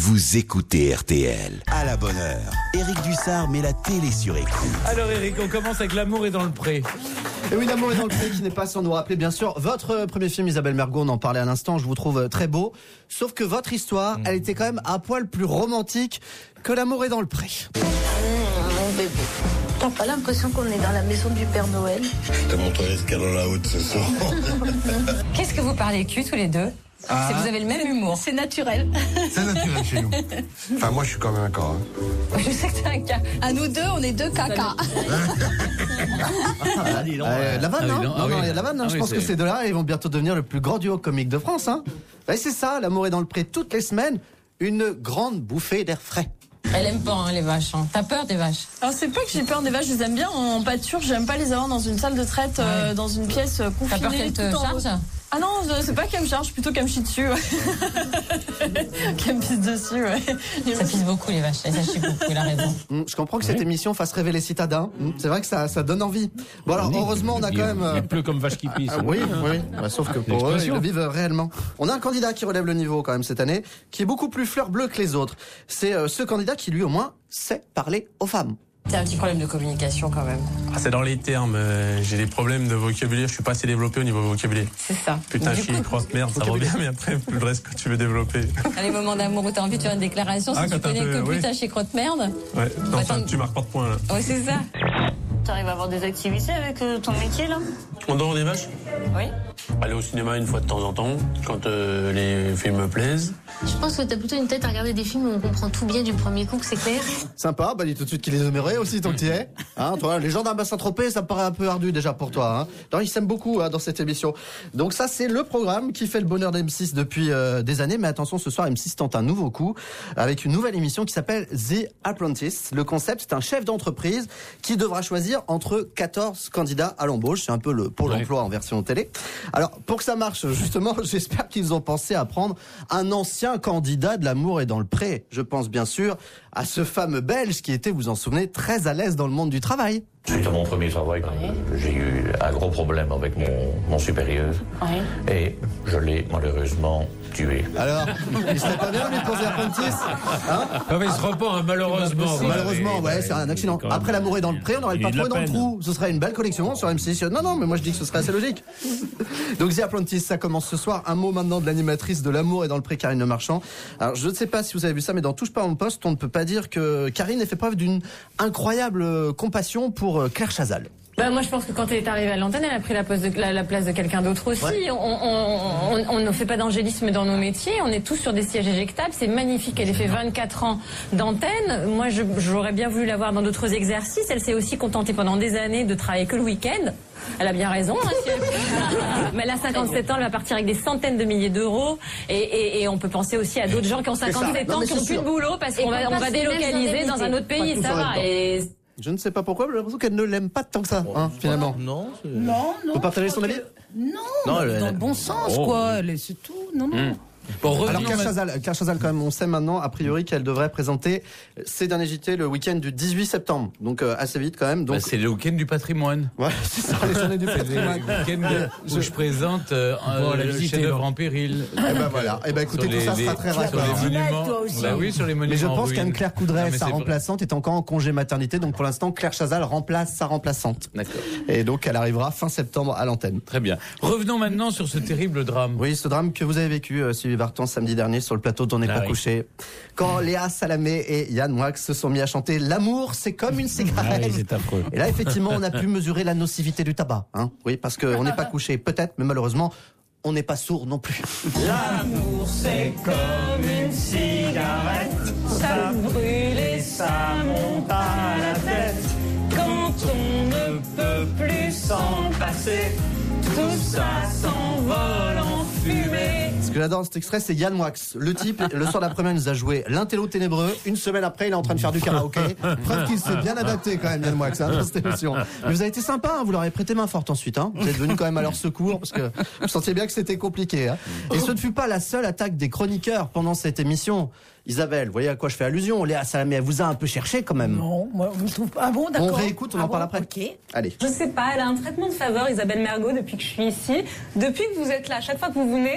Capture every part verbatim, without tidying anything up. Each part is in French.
vous écoutez R T L. À la bonne heure, Éric Dussard met la télé sur écoute. Alors Éric, on commence avec L'amour est dans le pré. Et oui, L'amour est dans le pré, qui n'est pas sans nous rappeler, bien sûr, votre premier film, Isabelle Mergo, on en parlait à l'instant, je vous trouve très beau. Sauf que votre histoire, mmh. elle était quand même un poil plus romantique que L'amour est dans le pré. Mmh, mon bébé. T'as pas l'impression qu'on est dans la maison du Père Noël? Je te montrerai ce qu'elle a la haute ce soir. Qu'est-ce que vous parlez cul tous les deux? Ah. C'est que vous avez le même humour. C'est naturel. C'est naturel chez nous. Enfin, moi, je suis quand même un cas. Hein. Je sais que t'es un cas. À nous deux, on est deux caca. Ah, dis donc, euh, la vanne, hein? Non, non, il y a de la vanne. Hein. Je pense que ces deux-là, ils vont bientôt devenir le plus grand duo comique de France. Hein. Et c'est ça, L'amour est dans le pré toutes les semaines. Une grande bouffée d'air frais. Elle aime pas hein, les vaches. Hein. T'as peur des vaches? Alors c'est pas que j'ai peur des vaches, je les aime bien en pâture. J'aime pas les avoir dans une salle de traite, ouais. euh, dans une pièce confinée. T'as peur qu'elle te charge? Ah non, c'est pas qu'elle me charge, plutôt qu'elle me chie dessus. Ouais. Qu'elle me pisse dessus, ouais. Ça pisse beaucoup les vaches, ça chie beaucoup, il a raison. Mmh, je comprends que cette oui. émission fasse rêver les citadins. Mmh, c'est vrai que ça, ça donne envie. Bon alors, oui, heureusement, on a quand même... Il pleut comme vache qui pisse. Ah, oui, oui. Bah, sauf que pour eux, ils le vivent réellement. On a un candidat qui relève le niveau quand même cette année, qui est beaucoup plus fleur bleue que les autres. C'est euh, ce candidat qui, lui, au moins, sait parler aux femmes. C'est un petit problème de communication quand même. Ah, c'est dans les termes. Euh, j'ai des problèmes de vocabulaire. Je suis pas assez développé au niveau vocabulaire. C'est ça. Putain, je suis crotte merde, ça va bien, mais après, le reste que tu veux développer. À les moments d'amour où t'as envie de faire une déclaration, si ah, tu connais que oui. putain, chez crotte merde. Ouais, non, enfin, attends... tu marques pas de points là. Ouais, c'est ça. T'arrives à avoir des activités avec euh, ton métier là? En dehors des vaches? Oui. Aller au cinéma une fois de temps en temps, quand euh, les films me plaisent. Je pense que t'as plutôt une tête à regarder des films où on comprend tout bien du premier coup, c'est clair. Sympa, bah dis tout de suite qu'il les aimerait aussi, tant que t'y es. Hein, toi, les gens d'un bassin Saint-Tropez, ça me paraît un peu ardu déjà pour toi. Hein. Non, ils s'aiment beaucoup hein, dans cette émission. Donc ça, c'est le programme qui fait le bonheur d'M six depuis euh, des années. Mais attention, ce soir, M six tente un nouveau coup avec une nouvelle émission qui s'appelle The Apprentice. Le concept, c'est un chef d'entreprise qui devra choisir entre quatorze candidats à l'embauche. C'est un peu le Pôle emploi en version télé. Alors, pour que ça marche, justement, j'espère qu'ils ont pensé à prendre un ancien candidat de L'amour est dans le pré. Je pense bien sûr à ce fameux Belge qui était, vous en souvenez, très à l'aise dans le monde du travail. Suite à mon premier travail, oui. j'ai eu un gros problème avec mon, mon supérieur oui. et je l'ai malheureusement tué. Alors, il serait pas bien lui de poser Apprentice hein ah mais il se repent hein, malheureusement. Malheureusement, ouais, c'est un accident. Après L'amour est dans le pré, on n'aurait le patron dans le trou. Ce serait une belle collection sur M six. Non, non, mais moi je dis que ce serait assez logique. Donc The Apprentice, ça commence ce soir. Un mot maintenant de l'animatrice de L'amour est dans le pré, Karine Le Marchand. Alors, je ne sais pas si vous avez vu ça, mais dans Touche pas mon poste, on ne peut pas dire que Karine ait fait preuve d'une incroyable compassion pour Claire Chazal. Bah moi je pense que quand elle est arrivée à l'antenne, elle a pris la place de, la, la place de quelqu'un d'autre aussi. Ouais. On, on, on, on ne fait pas d'angélisme dans nos métiers, on est tous sur des sièges éjectables, c'est magnifique, elle ait fait vingt-quatre ans d'antenne. Moi je, j'aurais bien voulu la voir dans d'autres exercices, elle s'est aussi contentée pendant des années de travailler que le week-end. Elle a bien raison, hein, si elle... mais elle a cinquante-sept ans, elle va partir avec des centaines de milliers d'euros et, et, et on peut non, aussi à d'autres gens qui ont cinquante-sept ans, qui n'ont plus de boulot parce qu'on va, on va délocaliser dans un autre pays, ça va. Et... Je ne sais pas pourquoi, mais j'ai l'impression qu'elle ne l'aime pas tant que ça, hein, finalement. Non, c'est... non, non. Vous partagez son avis? Non, non elle, dans le bon sens, oh. quoi. Elle, c'est tout. Non, non. Mmh. Bon, alors Claire Chazal, Claire Chazal, quand même, on sait maintenant, a priori, qu'elle devrait présenter ses derniers J T le week-end du dix-huit septembre. Donc, euh, assez vite, quand même. Donc... Bah, c'est le week-end du patrimoine. Ouais, c'est ça, les journées du patrimoine. C'est le week-end où je, je présente euh, bon, la le chef-d'œuvre en péril. Et ben voilà. Et ben écoutez, tout les, ça sera très rapide. Sur les monuments. Bah oui, sur les monuments. Mais je pense qu'Anne-Claire Coudray, sa remplaçante, est encore en congé maternité. Donc, pour l'instant, Claire Chazal remplace sa remplaçante. D'accord. Et donc, elle arrivera fin septembre à l'antenne. Très bien. Revenons maintenant sur ce terrible drame. Oui, ce drame que vous avez vécu, euh, Sylvie Vartan, samedi dernier sur le plateau d'On n'est ah pas oui. couché. Quand Léa Salamé et Yann Moix se sont mis à chanter L'amour, c'est comme une cigarette. Ah oui, c'est affreux. Et là, effectivement, on a pu mesurer la nocivité du tabac. Hein oui, parce qu'on n'est pas couché, peut-être, mais malheureusement, on n'est pas sourd non plus. L'amour, c'est comme une cigarette. Ça brûle et ça monte à la tête. Quand on ne peut plus s'en passer, tout ça s'envole en fumée. Ce que j'adore dans cet extrait, c'est Yann Moix. Le type, le soir d'après-midi, il nous a joué L'intello ténébreux. Une semaine après, il est en train de faire du karaoké. Preuve qu'il s'est bien adapté quand même, Yann Moix, hein, dans cette émission. Mais vous avez été sympa, hein, vous leur avez prêté main forte ensuite. Hein. Vous êtes venu quand même à leur secours parce que vous sentiez bien que c'était compliqué. Hein. Et ce ne fut pas la seule attaque des chroniqueurs pendant cette émission. Isabelle, vous voyez à quoi je fais allusion? Léa Salamé, elle vous a un peu cherché quand même. Non, moi, je ne trouve pas. Ah bon, d'accord. On réécoute, on ah en parle bon, après. Ok. Allez. Je sais pas, elle a un traitement de faveur, Isabelle Mergo, depuis que je suis ici. Depuis que vous êtes là, à chaque fois que vous venez,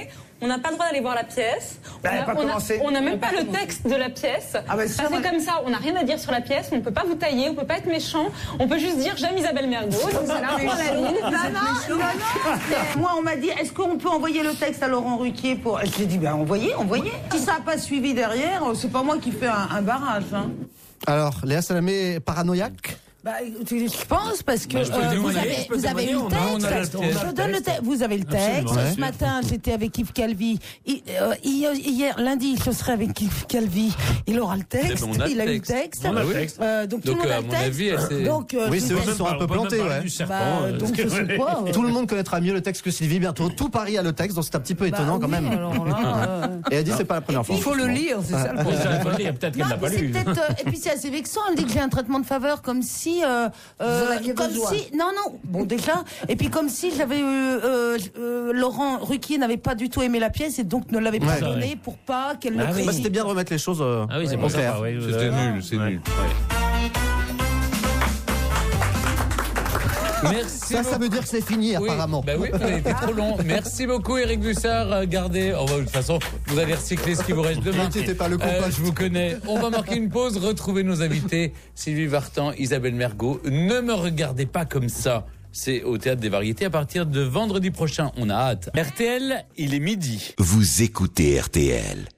on n'a pas le droit d'aller voir la pièce. Bah, on elle a pas on commencé. on n'a même pas le texte de la pièce. Ah bah, ça ça, c'est moi- comme ça, on n'a rien à dire sur la pièce, on ne peut pas vous tailler, on ne peut pas être méchant, on peut juste dire j'aime Isabelle Mergo. Donc voilà, on prend la ligne. Non, non, non, non. Moi, on m'a dit, est-ce qu'on peut envoyer le texte à Laurent Ruquier pour... J'ai dit, ben envoyez, envoyez. Si ça n'a pas suivi derrière, c'est pas moi qui fais un, un barrage. Hein. Alors, Léa Salamé, paranoïaque? Bah, je pense parce que Bah, je peux euh, vous témoigner, avez, je peux vous avez eu témoigner, le on a- on a texte. le texte. Je donne le texte. Vous avez le texte. Absolument. Ce Ouais. matin, j'étais avec Yves Calvi. I- euh, Hier, hier, lundi, je serai avec Yves Calvi. Il aura le texte. Eh ben, on a Il le a eu le texte. texte. On a le texte. Euh, donc, tout Donc, le monde euh, a à le mon texte. avis, elle s'est- Donc, euh, Oui, je c'est eux vous qui sont un peu plantés, ouais. Bah, euh, donc, je sais pas. euh, Tout le monde connaîtra mieux le texte que Sylvie bientôt. Tout Paris a le texte, donc c'est un petit peu étonnant bah quand oui, même. alors là, euh, Et elle dit c'est pas la première fois. Il faut le lire, c'est ça le problème. Il faut le lire, peut-être qu'elle Non, n'a pas mais c'est lu. peut-être, euh, et puis c'est assez vexant, elle dit que j'ai un traitement de faveur comme si euh, euh, Vous en aviez comme besoin. si non non bon déjà et puis comme si j'avais eu euh, euh, Laurent Ruquier n'avait pas du tout aimé la pièce et donc ne l'avait pas Ouais. donnée pour pas qu'elle Ah le oui. Bah, c'était bien de remettre les choses euh, Ah oui, c'est au pas clair. ça. C'était nul, c'est nul. Merci. Ça, ça beaucoup. veut dire que c'est fini Oui, apparemment. bah oui, vous avez été trop long. Merci beaucoup, Éric Bussard. Euh, Gardez. Oh, bah, de toute façon, vous allez recycler ce qui vous reste demain. N'inquiétez pas, le Euh, compost. je vous connais. On va marquer une pause. Retrouver nos invités Sylvie Vartan, Isabelle Mergo. Ne me regardez pas comme ça. C'est au Théâtre des Variétés à partir de vendredi prochain. On a hâte. R T L, il est midi. Vous écoutez R T L.